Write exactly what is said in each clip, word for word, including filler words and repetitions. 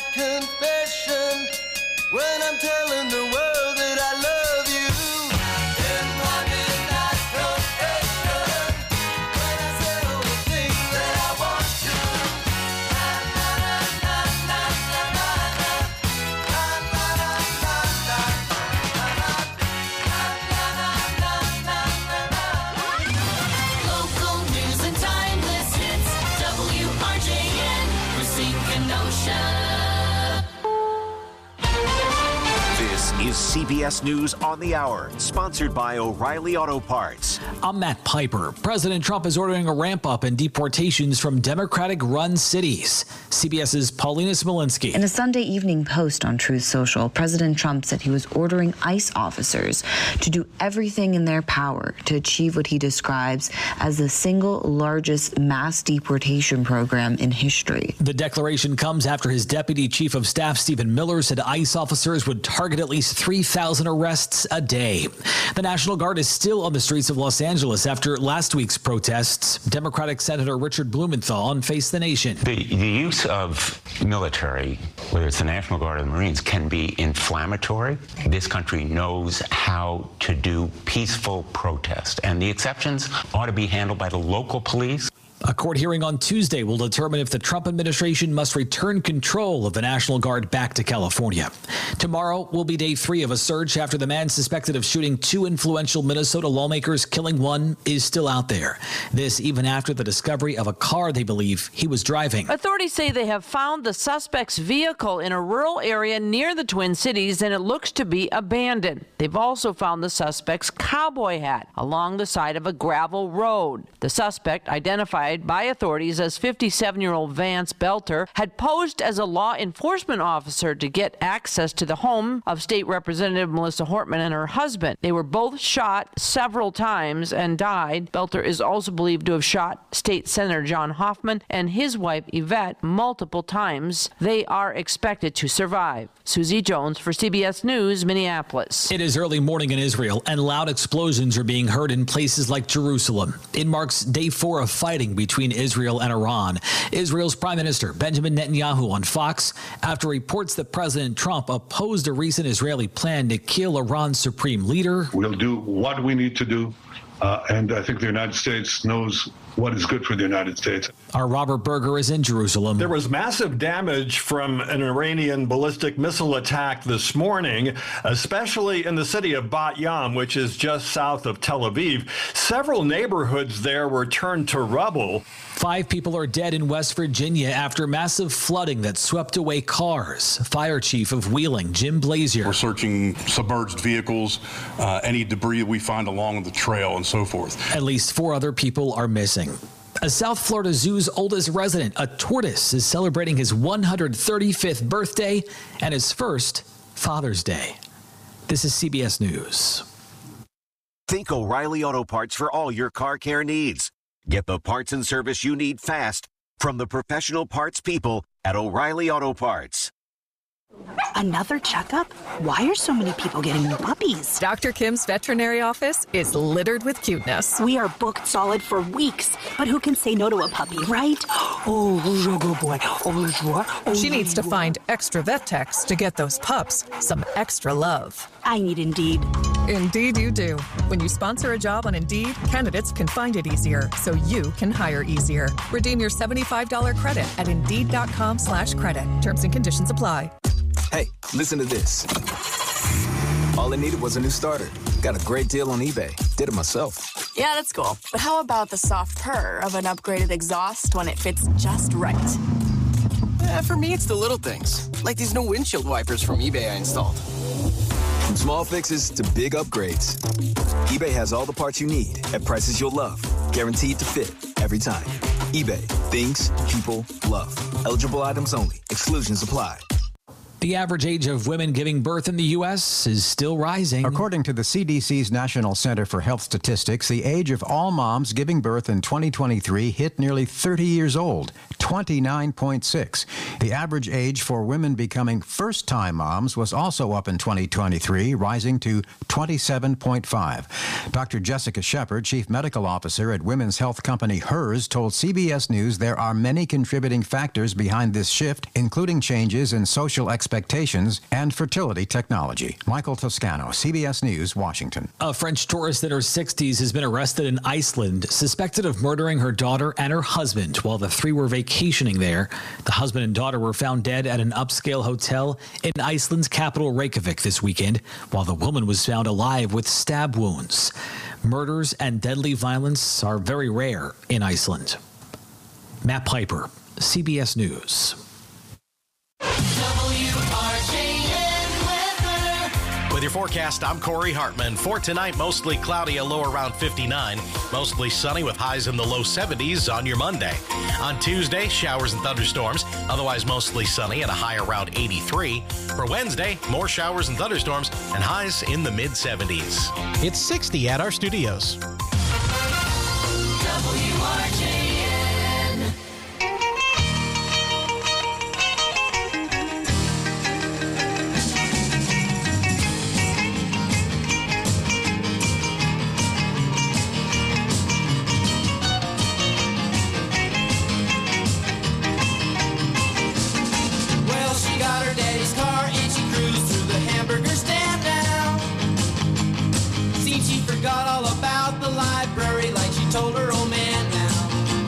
confession when I'm telling the world that I love you. In my midnight confession when I say all the things that I want to. Na na na na na na na na na na na na na na. Local news and timeless hits. W R J N, Racine Kenosha. This is C B S News on the Hour, sponsored by O'Reilly Auto Parts. I'm Matt Piper. President Trump is ordering a ramp up in deportations from Democratic-run cities. CBS's Paulina Smolinski. In a Sunday Evening Post on Truth Social, President Trump said he was ordering ICE officers to do everything in their power to achieve what he describes as the single largest mass deportation program in history. The declaration comes after his Deputy Chief of Staff, Stephen Miller, said ICE officers would target at least three thousand arrests a day. The National Guard is still on the streets of Los Angeles after last week's protests. Democratic Senator Richard Blumenthal faced the nation. The, the use of military, whether it's the National Guard or the Marines, can be inflammatory. This country knows how to do peaceful protest, and the exceptions ought to be handled by the local police. A court hearing on Tuesday will determine if the Trump administration must return control of the National Guard back to California. Tomorrow will be day three of a search after the man suspected of shooting two influential Minnesota lawmakers, killing one, is still out there. This even after the discovery of a car they believe he was driving. Authorities say they have found the suspect's vehicle in a rural area near the Twin Cities, and it looks to be abandoned. They've also found the suspect's cowboy hat along the side of a gravel road. The suspect, identified by authorities as fifty-seven-year-old Vance Belter, had posed as a law enforcement officer to get access to the home of State Representative Melissa Hortman and her husband. They were both shot several times and died. Belter is also believed to have shot State Senator John Hoffman and his wife Yvette multiple times. They are expected to survive. Susie Jones for C B S News, Minneapolis. It is early morning in Israel, and loud explosions are being heard in places like Jerusalem. It marks day four of fighting between Israel and Iran. Israel's Prime Minister Benjamin Netanyahu on Fox after reports that President Trump opposed a recent Israeli plan to kill Iran's supreme leader. We'll do what we need to do, uh, and I think the United States knows what is good for the United States. Our Robert Berger is in Jerusalem. There was massive damage from an Iranian ballistic missile attack this morning, especially in the city of Bat Yam, which is just south of Tel Aviv. Several neighborhoods there were turned to rubble. Five people are dead in West Virginia after massive flooding that swept away cars. Fire Chief of Wheeling, Jim Blazier. We're searching submerged vehicles, uh, any debris we find along the trail and so forth. At least four other people are missing. A South Florida zoo's oldest resident, a tortoise, is celebrating his one hundred thirty-fifth birthday and his first Father's Day. This is C B S News. Think O'Reilly Auto Parts for all your car care needs. Get the parts and service you need fast from the professional parts people at O'Reilly Auto Parts. Another checkup? Why are so many people getting new puppies? Doctor Kim's veterinary office is littered with cuteness. We are booked solid for weeks, but who can say no to a puppy, right? Oh, who's a good boy? Oh, who's what? Oh, she needs to find extra vet techs to get those pups some extra love. I need Indeed. Indeed you do. When you sponsor a job on Indeed, candidates can find it easier, so you can hire easier. Redeem your seventy-five dollars credit at Indeed.com slash credit. Terms and conditions apply. Hey, listen to this. All I needed was a new starter. Got a great deal on eBay. Did it myself. Yeah, that's cool. But how about the soft purr of an upgraded exhaust when it fits just right? Eh, for me, it's the little things, like these new windshield wipers from eBay I installed. From small fixes to big upgrades, eBay has all the parts you need at prices you'll love. Guaranteed to fit every time. eBay. Things people love. Eligible items only. Exclusions apply. The average age of women giving birth in the U S is still rising. According to the C D C's National Center for Health Statistics, the age of all moms giving birth in twenty twenty-three hit nearly thirty years old, twenty-nine point six. The average age for women becoming first-time moms was also up in twenty twenty-three, rising to twenty-seven point five. Doctor Jessica Shepard, Chief Medical Officer at women's health company Hers, told C B S News there are many contributing factors behind this shift, including changes in social expectations and fertility technology. Michael Toscano, C B S News, Washington. A French tourist in her sixties has been arrested in Iceland, suspected of murdering her daughter and her husband while the three were vacationing there. The husband and daughter were found dead at an upscale hotel in Iceland's capital, Reykjavik, this weekend, while the woman was found alive with stab wounds. Murders and deadly violence are very rare in Iceland. Matt Piper, C B S News. With your forecast, I'm Corey Hartman. For tonight, mostly cloudy, a low around fifty-nine. Mostly sunny with highs in the low seventies on your Monday. On Tuesday, showers and thunderstorms. Otherwise, mostly sunny and a high around eighty-three. For Wednesday, more showers and thunderstorms and highs in the mid seventies. It's sixty at our studios. W R J N. Well, she got her daddy's car and she cruised through the hamburger stand now. Seems she forgot all about the library like she told her old man now.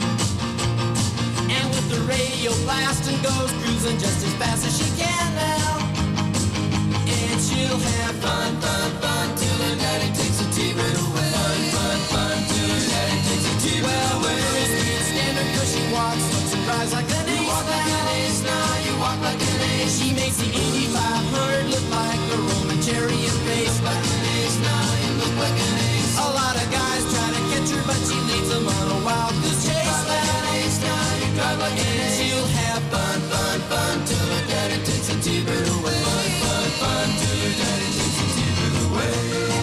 And with the radio blasting goes cruising just as fast as she can now. And she'll have fun, fun, fun till her daddy takes a T-bird away. Fun, fun, fun till her daddy takes a T-bird well, away. Well, the girls can't stand her 'cause she walks, looks and cries like an ace. You walk like an ace now, you walk like an ace. She makes the eighty-five hundred look like a Roman chariot race. Like an ace now, you look like an ace. A lot of guys try to catch her, but she leads them on a wild goose chase. You drive like an ace now, you drive like an ace. She'll have fun, fun, fun till her daddy takes a T-bird away. Fun, fun, fun till her daddy takes a T-bird away.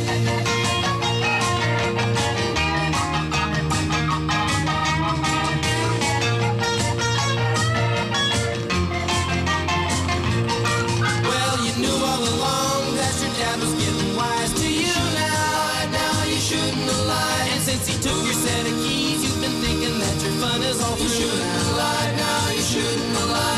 Well, you knew all along that your dad was getting wise to you now. And now you shouldn't have lied. And since he took your set of keys, you've been thinking that your fun is all through now. You shouldn't have lied, now you shouldn't have lied.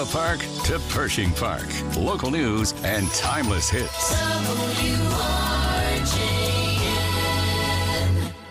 Park to Pershing Park. Local news and timeless hits. W R J N.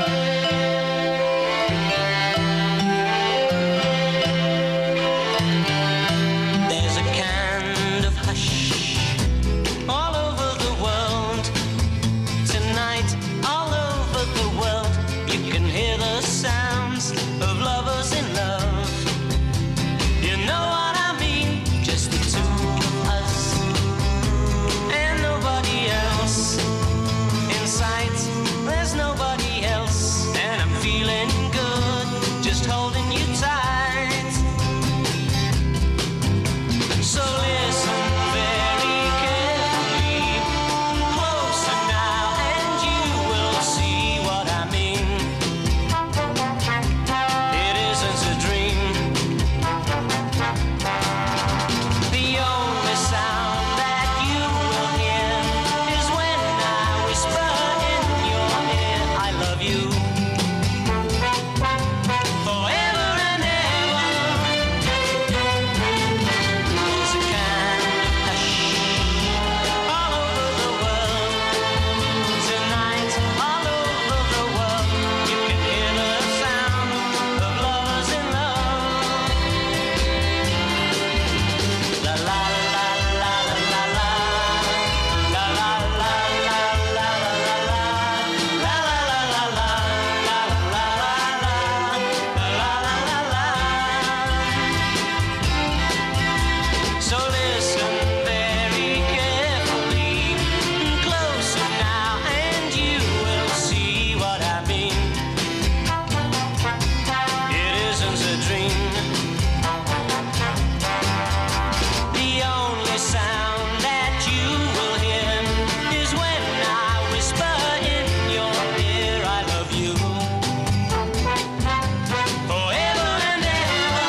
There's a kind of hush all over the world. Tonight, all over the world, you can hear the sounds of lovers in love. You know what I mean? Just the two of us and nobody else. In sight, there's nobody else. And I'm feeling good, just holding you tight. So listen very carefully, closer now, and you will see what I mean. It isn't a dream. The only sound that you will hear is when I whisper in your ear, I love you. Forever and ever. There's a kind of hush all over the world. Tonight, all over the world, you can hear the sound of lovers in love. La la la la la la la. La la la la la la la la. La la la la la. La la la la. La la la la. So listen very carefully, closer now, and you will see what I mean. It isn't a dream. The only sound that you will hear is when I whisper in your ear, I love you. Forever and ever.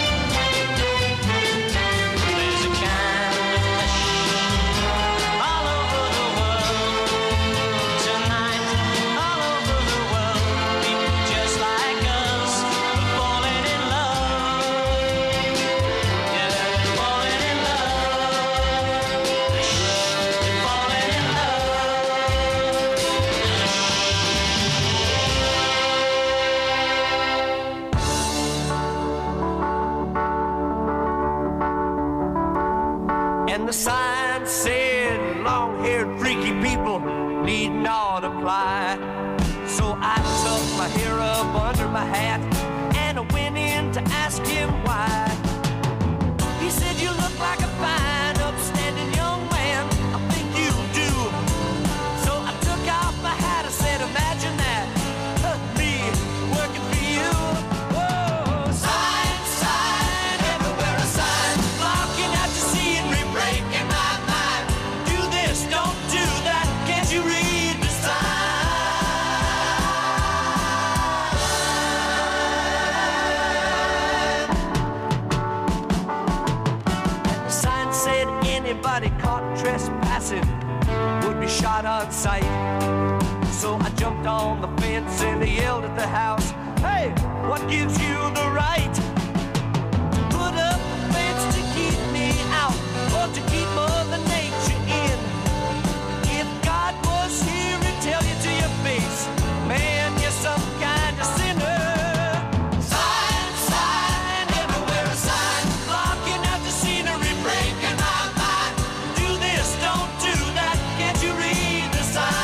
There's a kind of hush all over the world. Tonight, all over the world, people just like us are falling in love. Yeah, they're falling in love. Shh, they're falling in love. And the sign said, long-haired freaky people need not apply. So I tucked my hair up under my hat and I went in to ask him why. He said, you look like a fine, upstanding young man. I think you do. So I took off my hat. I said, imagine that, huh, me working for you. Whoa, sign, sign, everywhere a sign, blocking out the scenery, breaking my mind. Do this, don't do that. Can't you read the sign? The sign said anybody caught trespassing would be shot on sight. So I jumped on the fence and I yelled at the house, hey, what gives you the right to put up a fence to keep me out or to keep Mother Nature in? If God was here, he'd tell you to your face, man, you're some kind of sinner. Sign, sign, everywhere a sign, blocking out the scenery, breaking my mind. Do this, don't do that, can't you read the sign?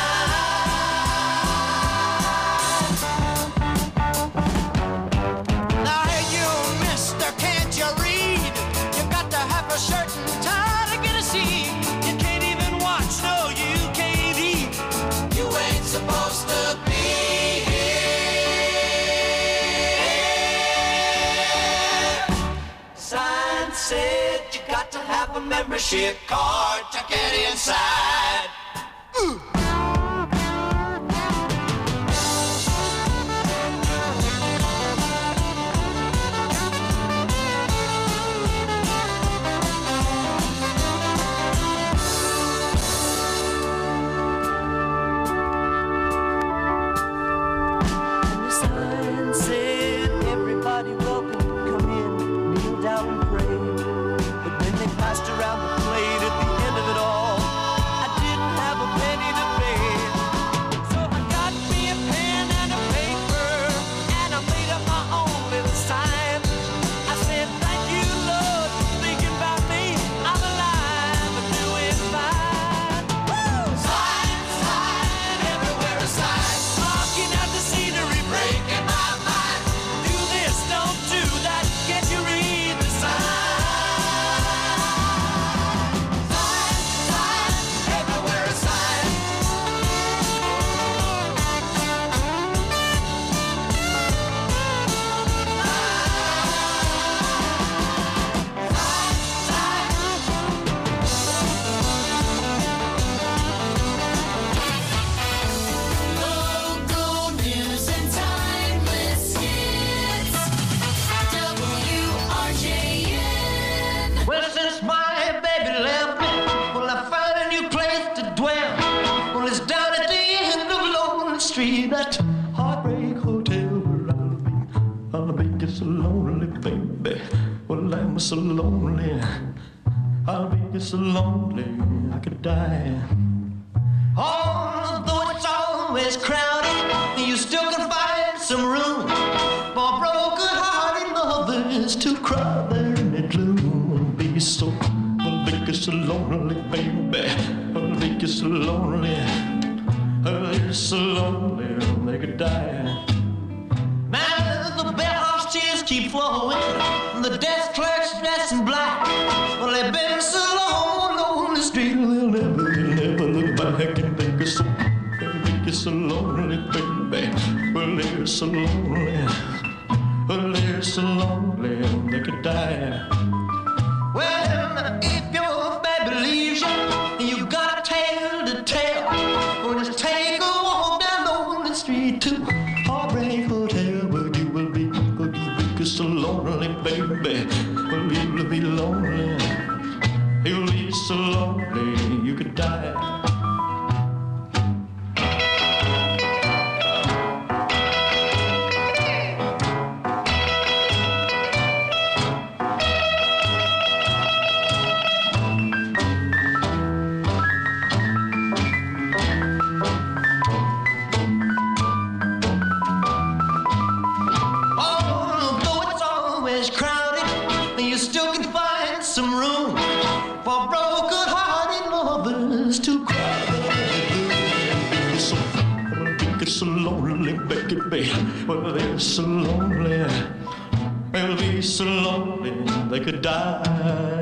Now hey you, mister, can't you read? You got to have a shirt and tie to get a seat. You can't even watch, no, you can't eat. You ain't supposed to be here. Sign said you got to have a membership card to get inside. Ooh. And the sign said everybody welcome, come in, kneel down and pray. street, that heartbreak hotel where I'll be. I'll be just so lonely, baby. Well, I'm so lonely. I'll be just so lonely I could die. Although it's always crowded, you still can find some room for broken-hearted lovers to cry there in the gloom. Be so, I'll be just so lonely, baby. I'll be just so lonely. I'll be just so lonely they could die. Now the bellhop's tears keep flowing, the desk clerk's dressed in black. Well, they've been so long on the street, they'll never, they'll never look back. And they get so, they get so lonely, baby. Well, they're so lonely. Well, they're so lonely they could die. Well, if your baby leaves you, you got a tale to tell. Well, just take a walk down on the street to Heartbreak Hotel, where you will be, where you will be so lonely, baby. Well, you will be lonely. You'll be so lonely you could die. Although it's always crowded, you still can find some room for broken-hearted lovers to cry. Be so, be so lonely, baby. Well, they're so lonely. They'll be so lonely they could die.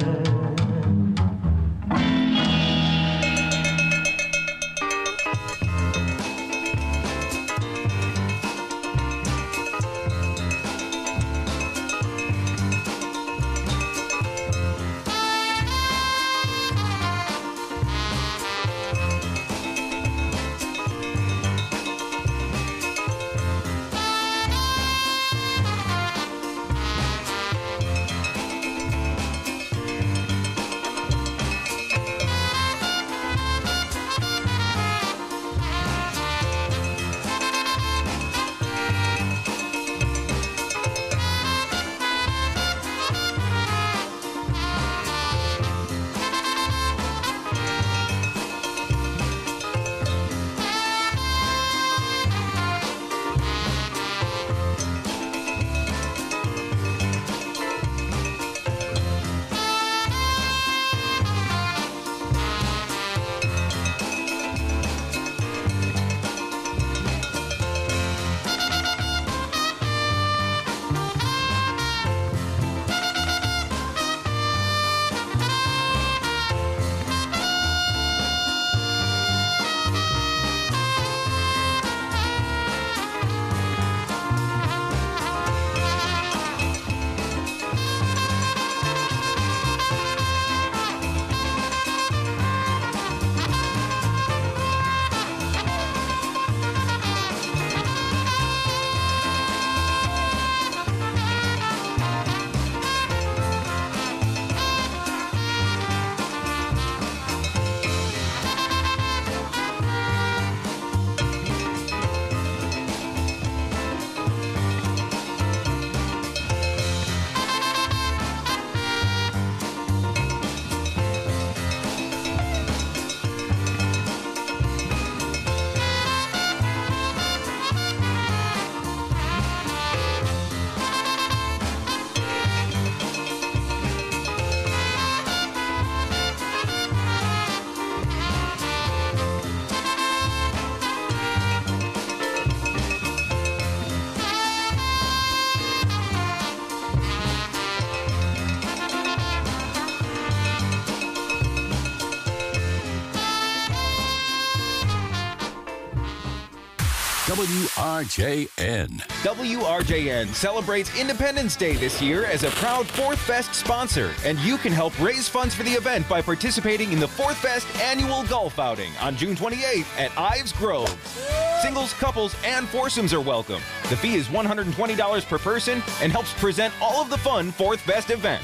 W R J N. W R J N celebrates Independence Day this year as a proud Fourth Fest sponsor, and you can help raise funds for the event by participating in the Fourth Fest annual golf outing on June twenty-eighth at Ives Grove. Singles, couples, and foursomes are welcome. The fee is one hundred twenty dollars per person and helps present all of the fun Fourth Fest events.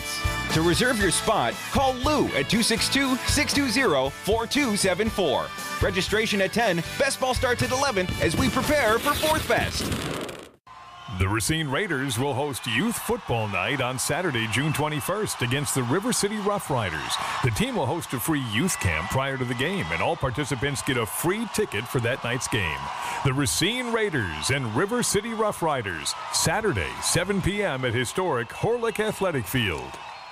To reserve your spot, call Lou at two six two, six two zero, four two seven four. Registration at ten, best ball starts at eleven as we prepare for Fourth Fest. The Racine Raiders will host Youth Football Night on Saturday, June twenty-first against the River City Rough Riders. The team will host a free youth camp prior to the game, and all participants get a free ticket for that night's game. The Racine Raiders and River City Rough Riders, Saturday, seven p.m. at historic Horlick Athletic Field.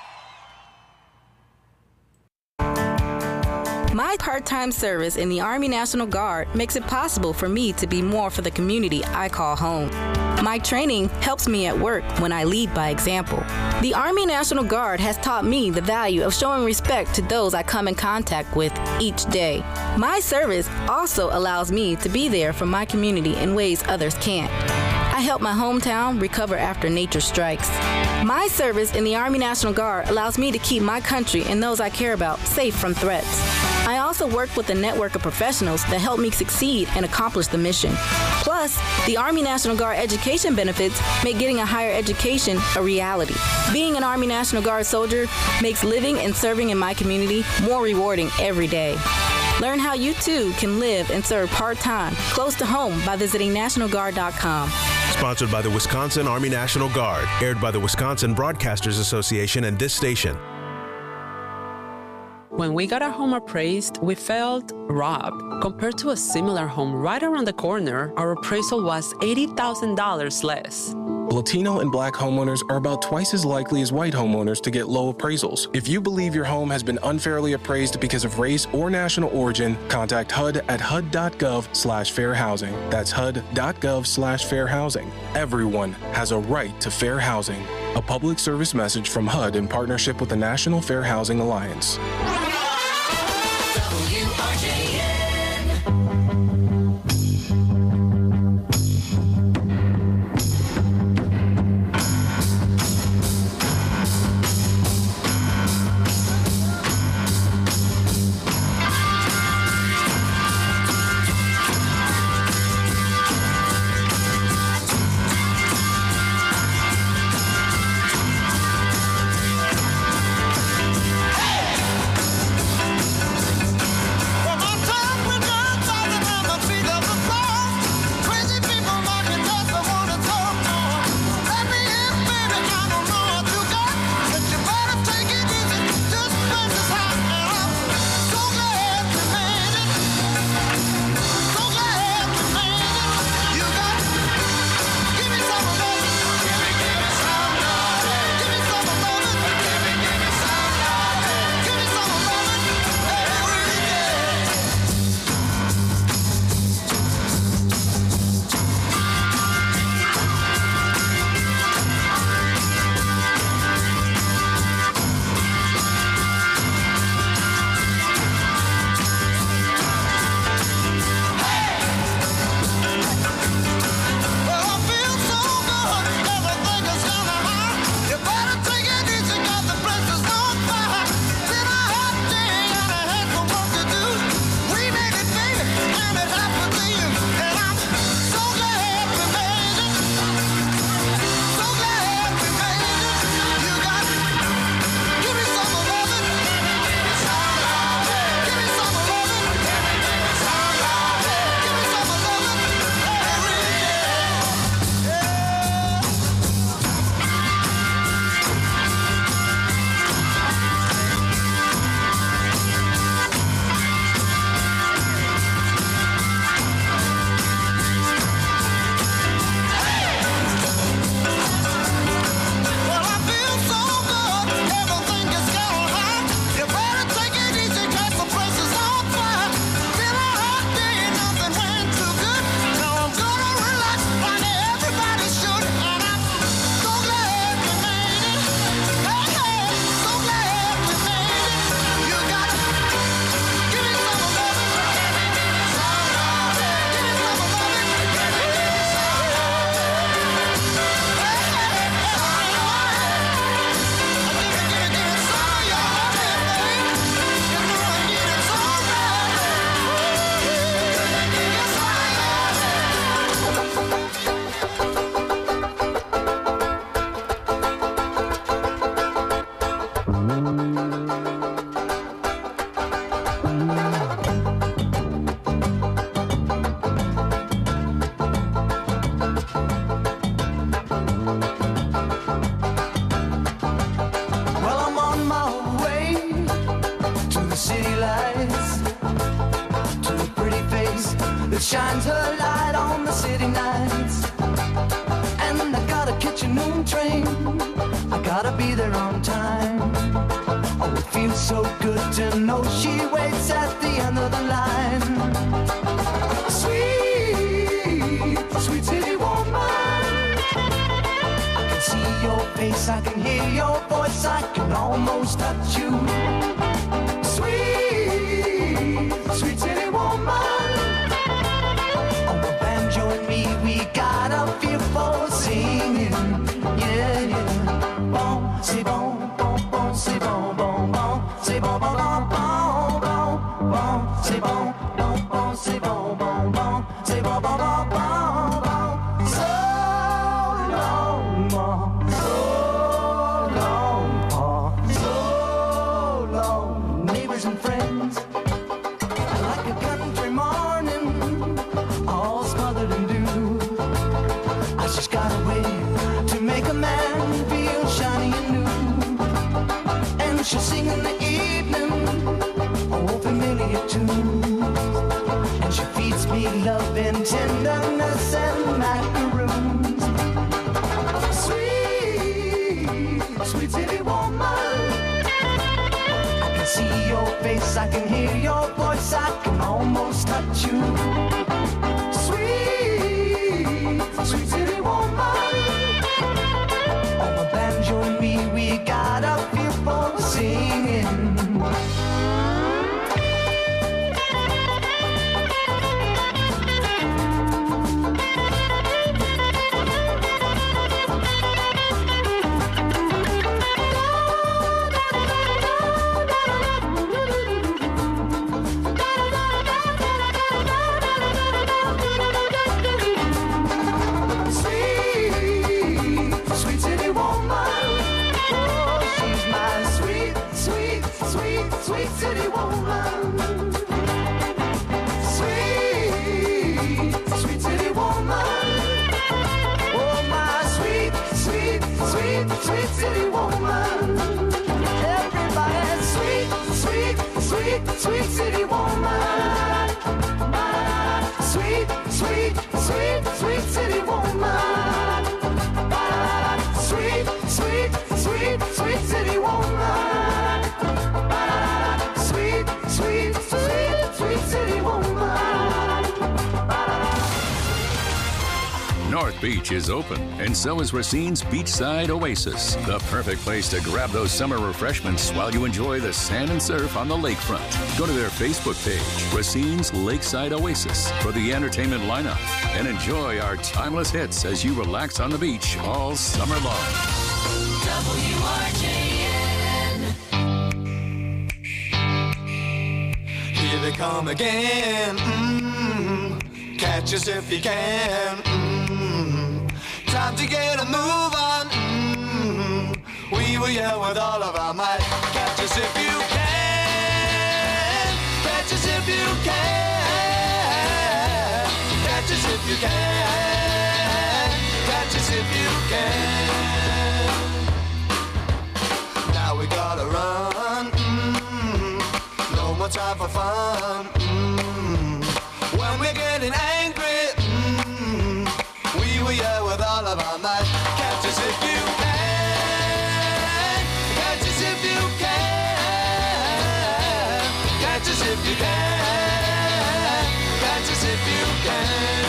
My part-time service in the Army National Guard makes it possible for me to be more for the community I call home. My training helps me at work when I lead by example. The Army National Guard has taught me the value of showing respect to those I come in contact with each day. My service also allows me to be there for my community in ways others can't. I help my hometown recover after nature strikes. My service in the Army National Guard allows me to keep my country and those I care about safe from threats. I also work with a network of professionals that help me succeed and accomplish the mission. Plus, the Army National Guard education benefits make getting a higher education a reality. Being an Army National Guard soldier makes living and serving in my community more rewarding every day. Learn how you too can live and serve part-time close to home by visiting national guard dot com. Sponsored by the Wisconsin Army National Guard, aired by the Wisconsin Broadcasters Association and this station. When we got our home appraised, we felt robbed. Compared to a similar home right around the corner, our appraisal was eighty thousand dollars less. Latino and Black homeowners are about twice as likely as white homeowners to get low appraisals. If you believe your home has been unfairly appraised because of race or national origin, contact H U D at H U D dot gov slash fair housing. That's H U D dot gov slash fair housing. Everyone has a right to fair housing. A public service message from H U D in partnership with the National Fair Housing Alliance. One more time! nights. And I gotta catch a noon train. I gotta be there on time. Oh, it feels so good to know she waits at the end of the line. Sweet, sweet city woman. I can see your face, I can hear your voice, I can almost touch you. Sweet, sweet city woman. Oh, the banjo and me, we got a feel for singing. Yeah, yeah. Bon, c'est bon, bon, bon, c'est bon, bon, bon, c'est bon, bon, bon, bon, bon, bon, c'est bon, bon, bon, c'est bon, bon, bon, c'est bon, bon, bon, bon, bon. So long, ma, so long, pa, so long, neighbors and friends. Like a country morning, all smothered in dew. I just got a way to make a man feel shiny and new. And she'll sing in the evening, oh, familiar tunes. And she feeds me love and tenderness and macaroons. Sweet, sweet city woman. I can see your face, I can hear your voice, I can almost touch you. Sweet, sweet city woman. On the banjo and me, we got a feel for singing. Sweet, sweet city woman. Oh, she's my sweet, sweet, sweet, sweet city woman. Sweet, sweet city woman. Oh, my sweet, sweet, sweet, sweet city woman. Everybody, sweet, sweet, sweet, sweet city woman. Sweet, sweet, sweet, sweet city woman. Sweet, sweet, sweet, sweet city woman. Sweet, sweet, sweet, sweet city woman. North Beach is open, and so is Racine's Beachside Oasis, the perfect place to grab those summer refreshments while you enjoy the sand and surf on the lakefront. Go to their Facebook page, Racine's Lakeside Oasis, for the entertainment lineup, and enjoy our timeless hits as you relax on the beach all summer long. W R J N. Here they come again. Mm-hmm. Catch us if you can. Mm-hmm. Time to get a move on. Mm-hmm. We will yell with all of our might. Catch us if you can. Catch us if you can. Catch us if you can. Catch us if you can. Now we gotta run. Mm-hmm. No more time for fun. Mm-hmm. When we're getting angry, mm-hmm. we will yell with all of our might. Catch us if you can. Catch us if you can. Catch us if you can. Catch us if you can.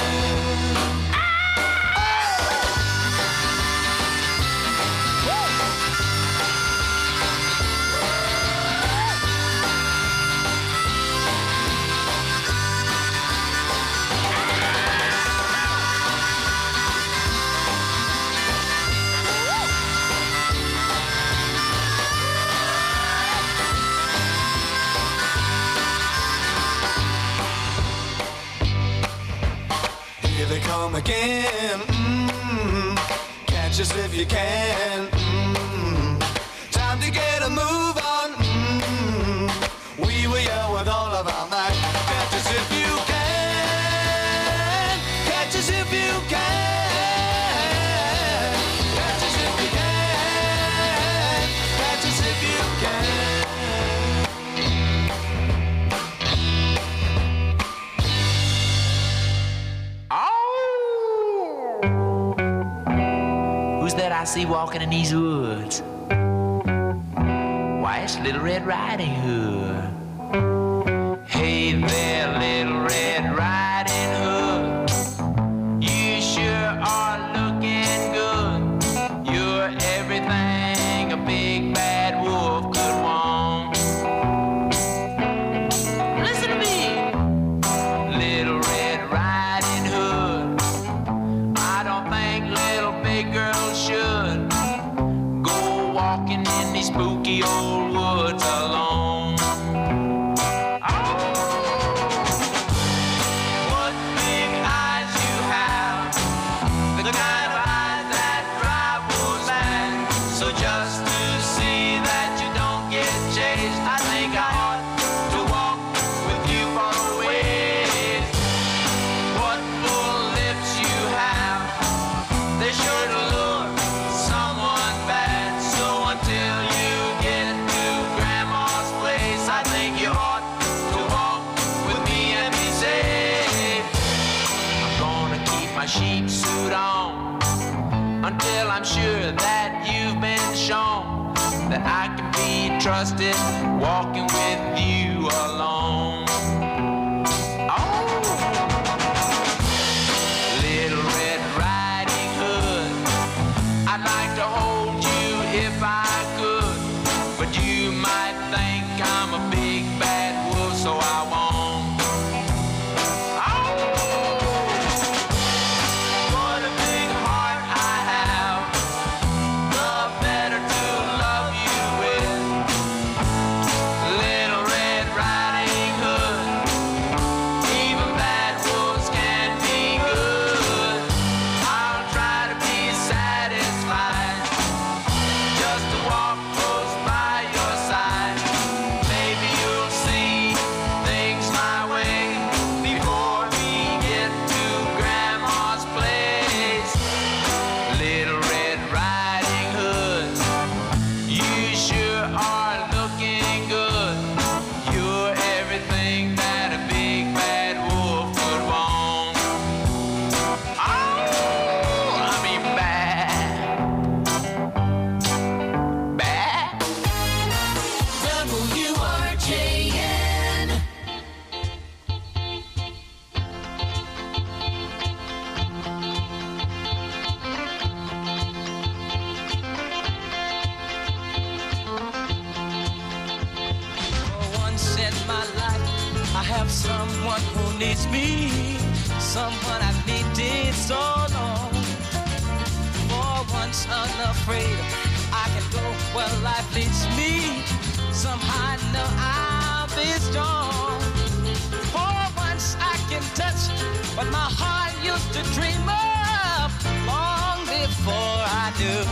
Come again. Mm-hmm. Catch us if you can. Mm-hmm. Time to get a move on. Mm-hmm. We will yell with all of our might. Catch us if you can. Catch us if you can. Catch us if you can. Catch us if you can. Who's that I see walking in these woods? Why, it's Little Red Riding Hood. Hey there, Little Red Riding Hood. You sure are looking good. You're everything a big bad wolf could want. Listen to me, Little Red Riding Hood. I don't think little big girls should go walking in these spooky old woods alone. What big eyes you have, the kind of eyes that drive wolves mad. So just to see that you don't get chased, I think I ought to walk with you far away. What full lips you have, they sure to lure someone bad. So until you get to Grandma's place, I think you ought to walk with me and be safe. I'm gonna keep my sheep suit on until I'm sure that you've been shown that I can be trusted walking with you alone. Oh, Little Red Riding Hood, I'd like to hold you if I could, but you might think I'm a big bad wolf, so I won't. Oh, what a big heart I have, the better to love you with. Little Red Riding Hood, even bad wolves can be good. I'll try to be satisfied just to walk close by your side. Maybe you'll see things my way before we get to Grandma's place. Little Red Riding Hood, you sure are looking good. You're everything that a big bad wolf could want. Oh, I mean bad. Bad. W R J N. For once in my life, I have someone who needs me, someone I've needed so long. For once unafraid, I can go where life leads me. Somehow I know I'll be strong. For once I can touch what my heart used to dream of long before I knew.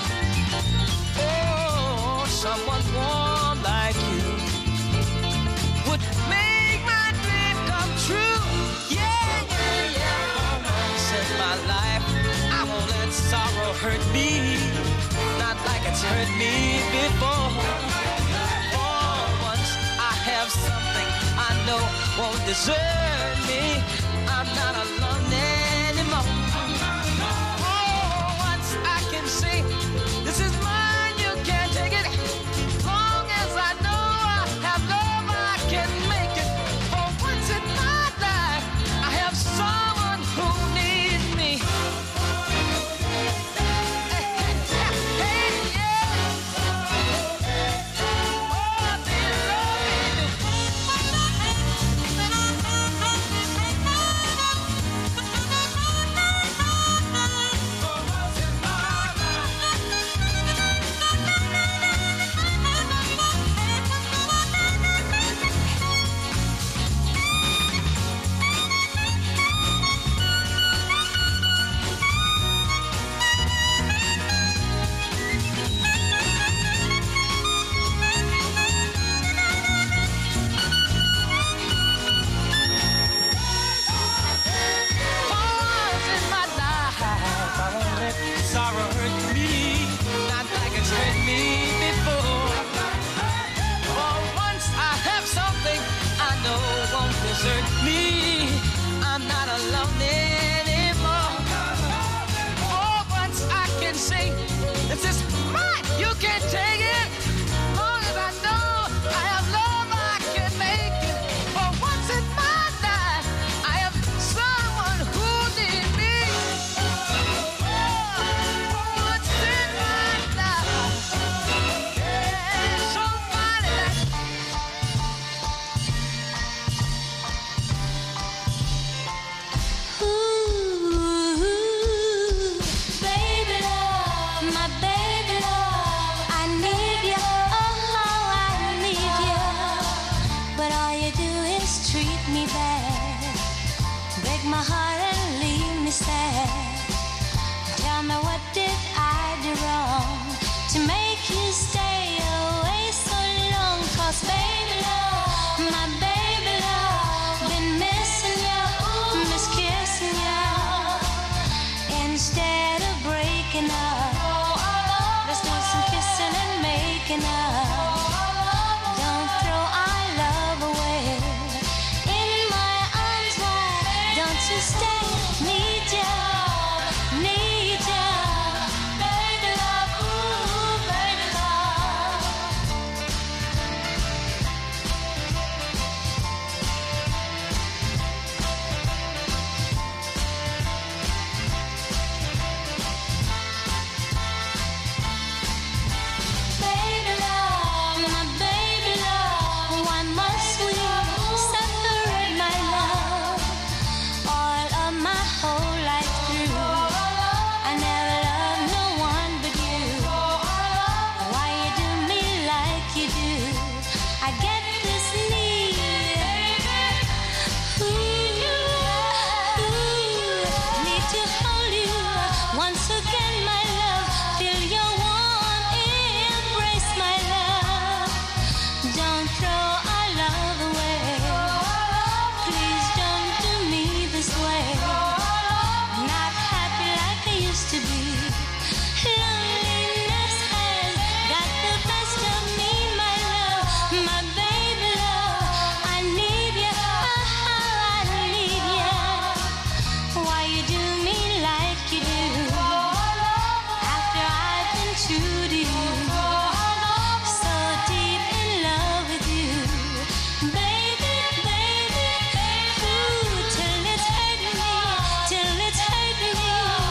Oh, someone warm like you would make my dream come true. Yeah, yeah, yeah. For once in my life, I won't let sorrow hurt me, not like it's hurt me before. For once I have something I know won't desert me. I'm not alone anymore. Oh, once I can say, this is mine, you can't take it. Long as I know I have love, I can make it. For once in my life, I have someone who needs me. Hey, hey, yeah. Oh, they love desert me. I'm not alone anymore. waking up. Let's do some kissing and making up. Don't throw our love away. In my arms, why don't you stay? Need ya, need ya, baby love, ooh, baby love. Baby love, my baby love, why must we separate, my love? All of my whole life through, I never loved no one but you. Why you do me like you do? I get this need, ooh, ooh, need to hold you once again, my love. Feel your warm embrace, my love. Don't throw our love away. Please don't do me this way. Not happy like I used to be. Loneliness has got the best of me, my love. My baby love, I need ya, oh, I need ya. Why you do me like you do? After I've been true to you, so deep in love with you, baby, baby, ooh, till it's hurt me, till it's hurt me,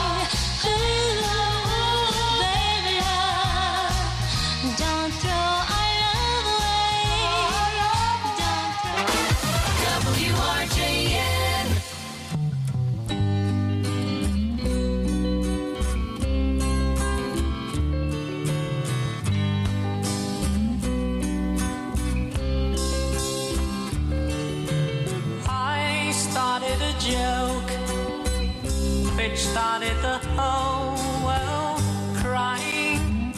ooh, baby love, don't throw our love away, don't throw. W R J N. I started a joke which started the whole world crying,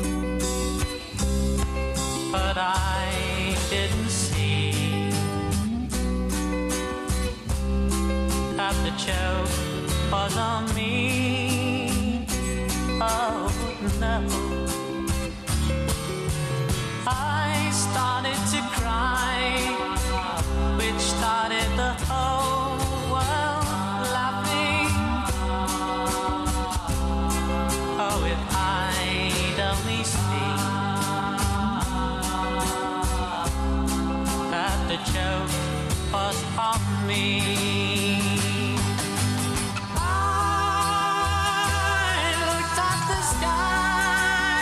but I didn't see that the joke was on me. Oh no, I started to cry, which started the whole world laughing. Oh, if I'd only seen that the joke was on me. I looked at the sky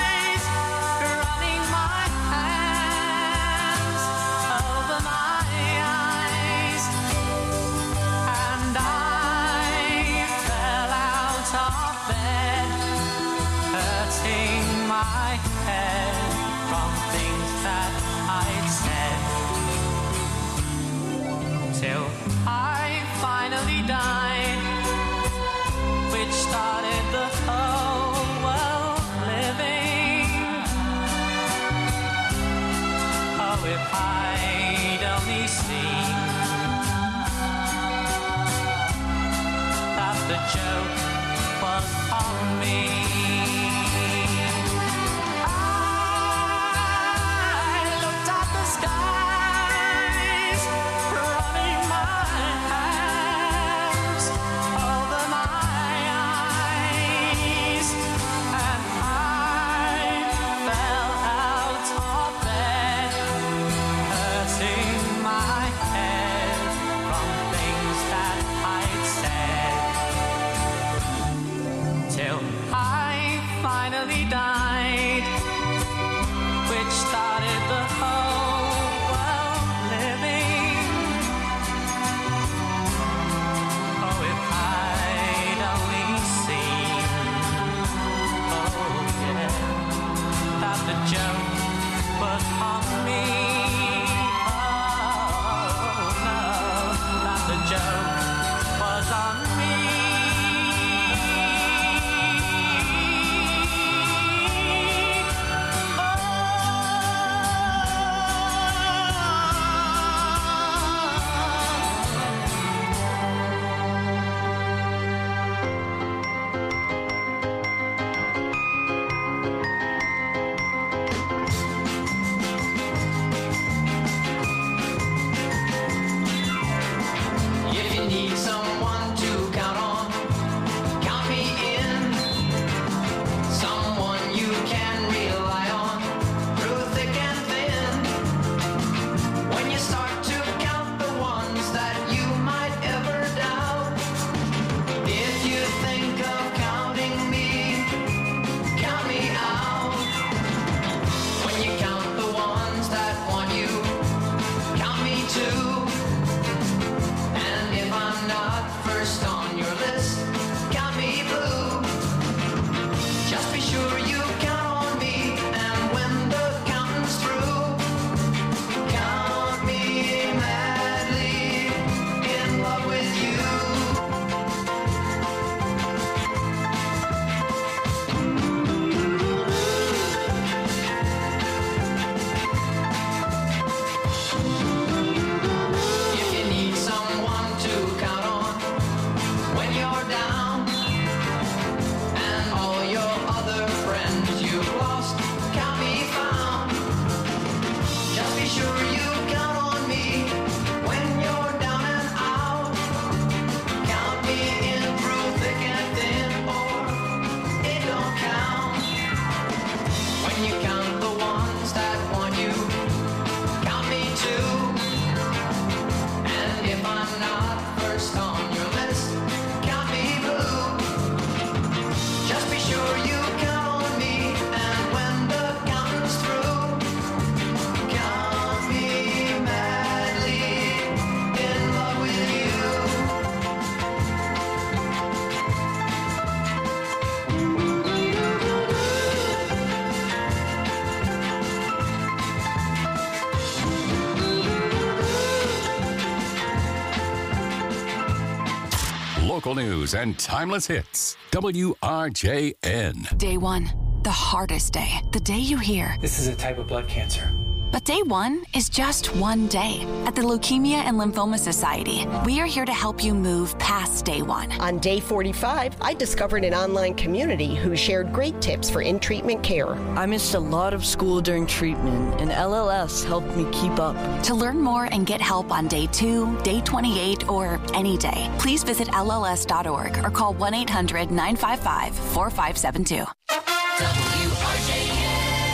local news and timeless hits. W R J N. Day one, the hardest day. The day you hear, this is a type of blood cancer. But day one is just one day. At the Leukemia and Lymphoma Society, we are here to help you move past day one. On day forty-five, I discovered an online community who shared great tips for in-treatment care. I missed a lot of school during treatment, and L L S helped me keep up. To learn more and get help on day two, day twenty-eight, or any day, please visit L L S dot org or call one eight hundred nine five five four five seven two. W R J N.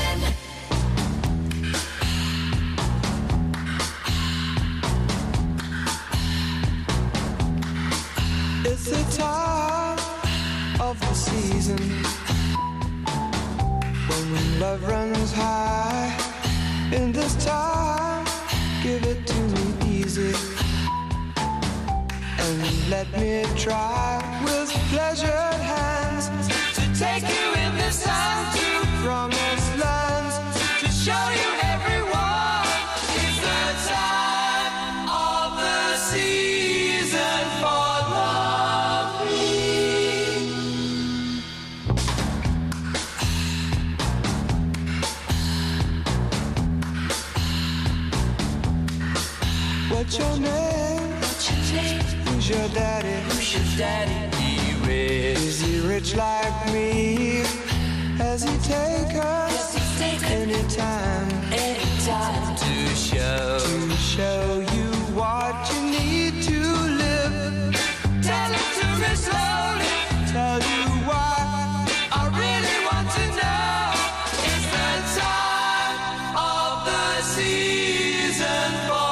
It's the time of the season when love runs high. In this time, give it to me easy and let me try with pleasured hands to take you in this time to promised lands, to show you everyone. It's the time of the season for What's your name? What's your name? Who's your daddy? Who's your daddy? He rich. Is he rich like me? Has he take us anytime? Anytime to show to show you what you need to live. Tell it to me slowly. Tell you why I really want to know. It's the time of the season for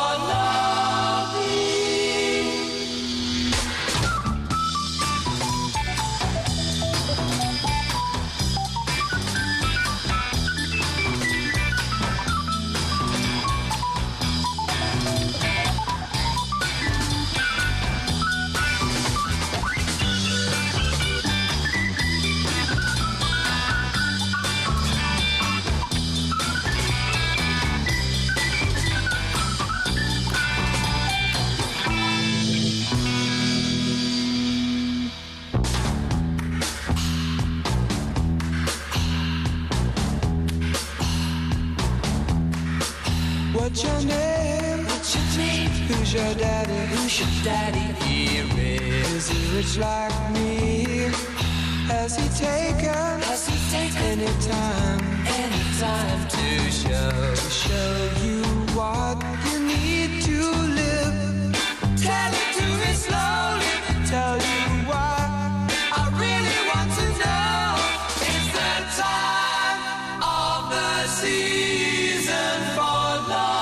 What's your name? What's your name? Who's your daddy? Who's your daddy? He rich. Is he rich like me? Has he taken? Has he taken anytime? Anytime to show to show you what you need to live. Tell it to me slowly. Tell you why I really want to know. It's the time of the season for love.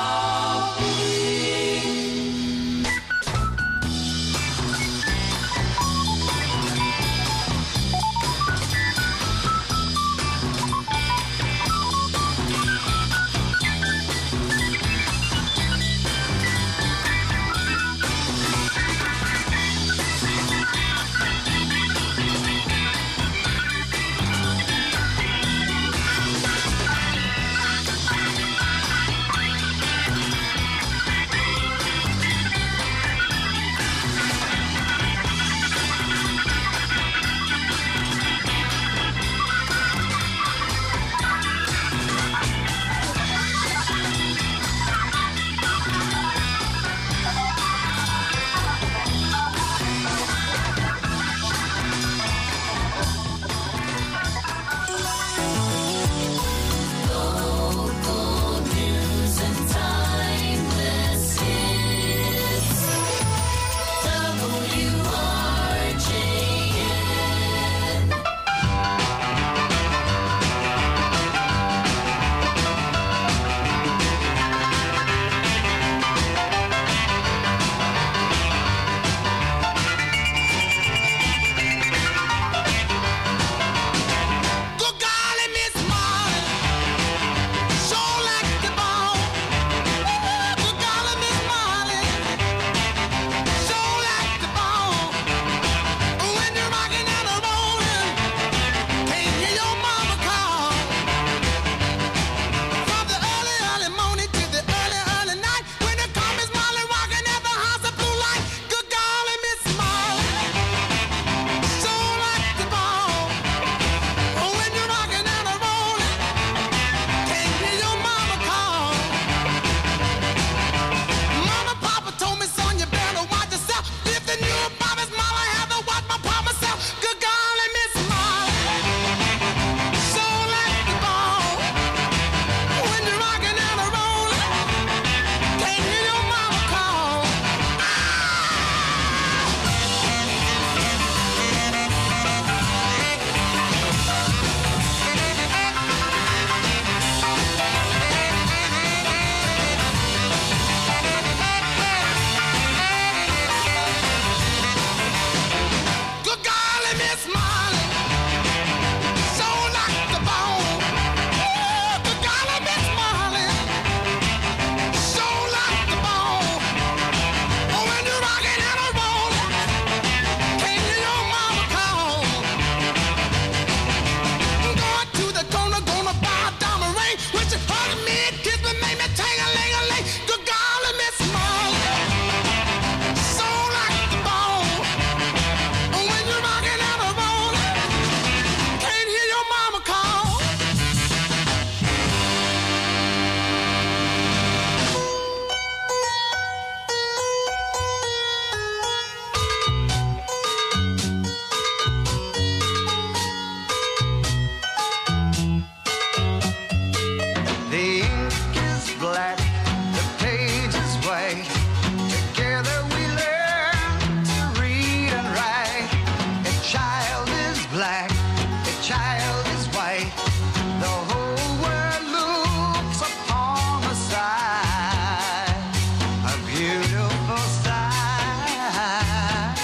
child is white, the whole world looks upon the sight, a beautiful sight.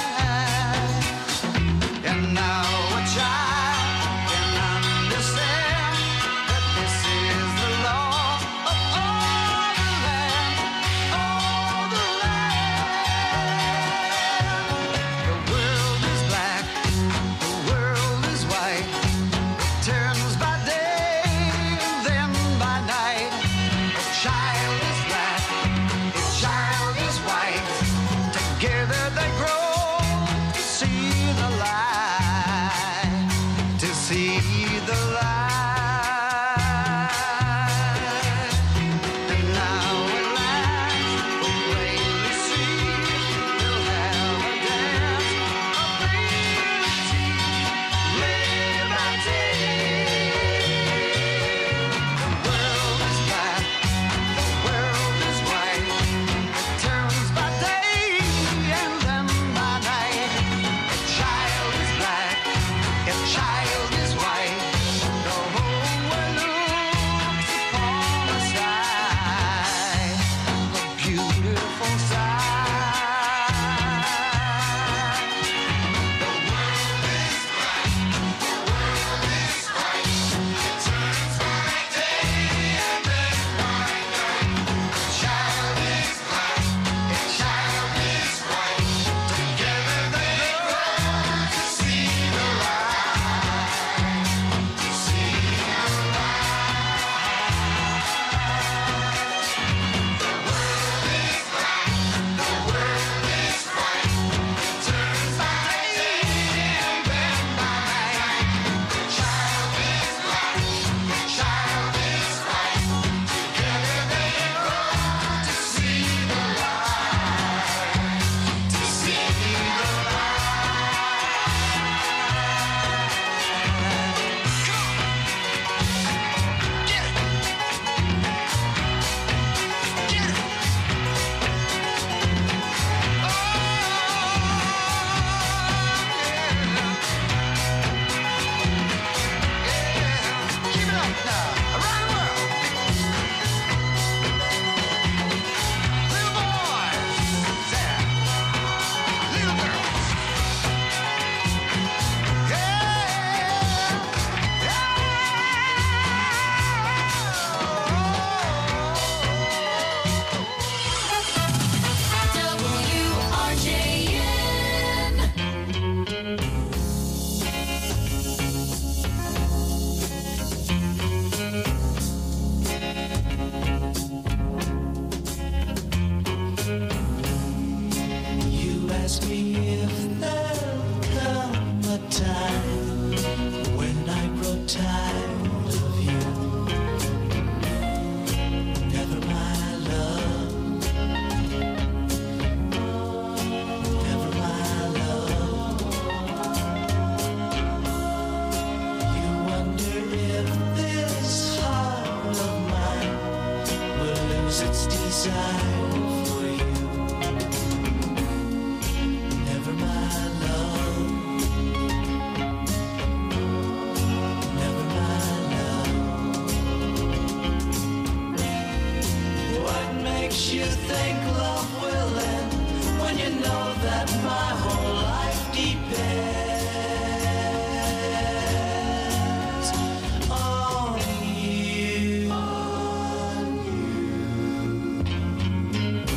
And now a child can understand that this is the law of all the land, all the land. The world is black, the world is white, it turns by day and then by night. A child is black, a child is white, together they grow to see the light, to see the light. And now at last we plainly see they'll have a dance of liberty, liberty. The world is black, the world is white, it turns by day and then by night. A child is black, a child is white, the whole world looks upon the sky, a beautiful sight. The world is black, the world is white, it turns by day and then by night. A child is black, a child is white, together they grow to see the light, to see the light. The world is black, the world is white, it turns by day and then by night. The child is black, the child is white, together they grow to see the light, to see the Keep it up now, around the world. Little boys, there, little girls. W R J N. You ask me if there'll come a time when I grow tired of you. Never, my love. Never, my love. You wonder if this heart of mine will lose its desire for you. Never, my love. Never, my love. What makes you think love will end when you know that my whole life depends on you? On you.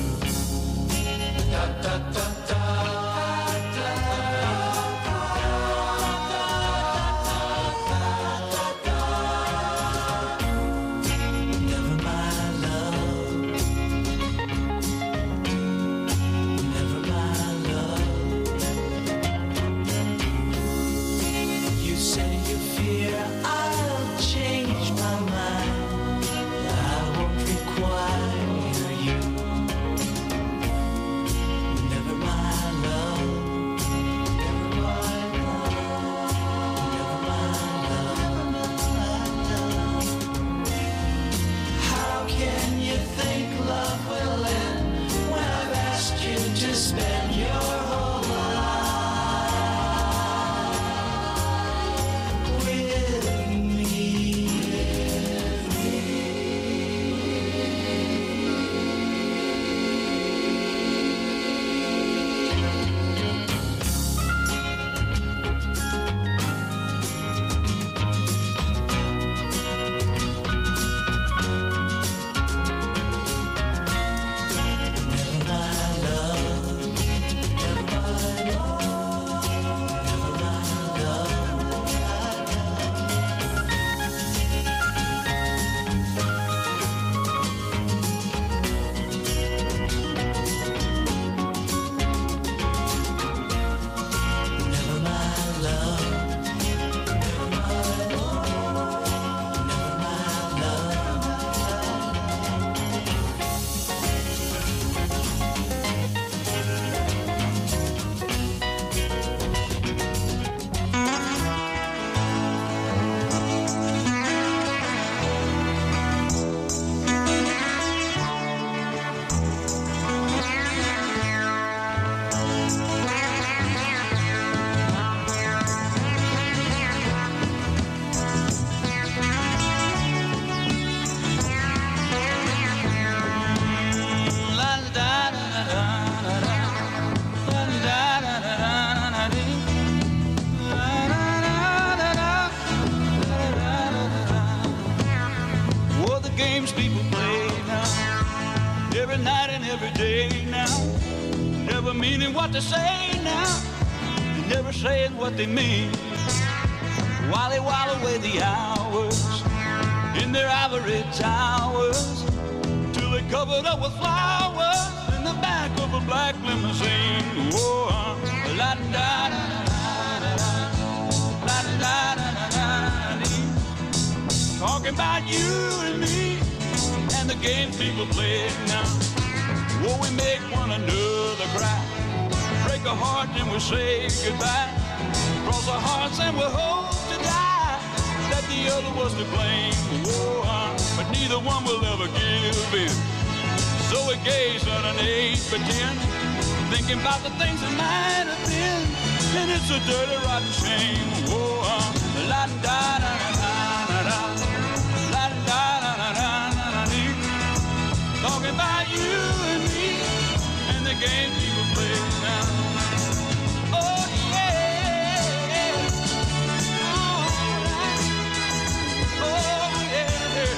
games people play now, every night and every day now, never meaning what they say now, never saying what they mean, while they while away the hours in their ivory towers, till they covered up with flowers in the back of a black limousine. Whoa, uh, la da da da da da da da da. Talking about you and me and the games people play now. Whoa, we make one another cry, break a heart and we say goodbye, cross our hearts and we hope to die that the other was to blame. Whoa, uh, but neither one will ever give in. So we gaze on an eight by ten, thinking about the things that might have been, and it's a dirty, rotten shame. Whoa, uh, la da da da da da, la da da da da da dee. Talking about you and me and the game people play now. Oh yeah, all right. Oh yeah,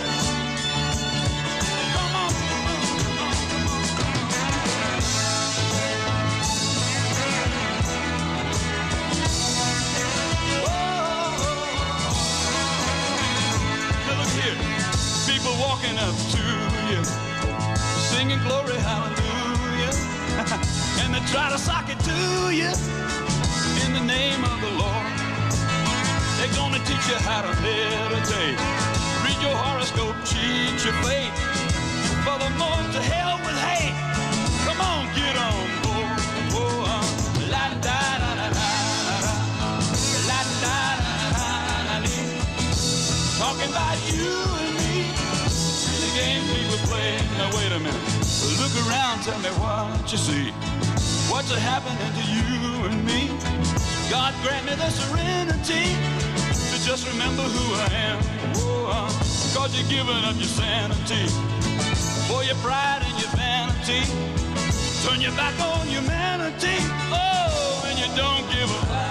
come on, come on, come on, come on. Oh, now look here, people walking up to you, singing glory hallelujah, and they try to sock it to you in the name of the Lord. They're gonna teach you how to meditate, read your horoscope, cheat your fate, furthermore to hell with hate. Come on, get on board. Oh, uh, la da da da da da, la da da da da da. Talking about you and me, the game people play. Now wait a minute, look around, tell me what you see. What's happening to you and me? God grant me the serenity to just remember who I am. Oh, uh, cause you're giving up your sanity for your pride and your vanity. Turn your back on humanity. Oh, and you don't give a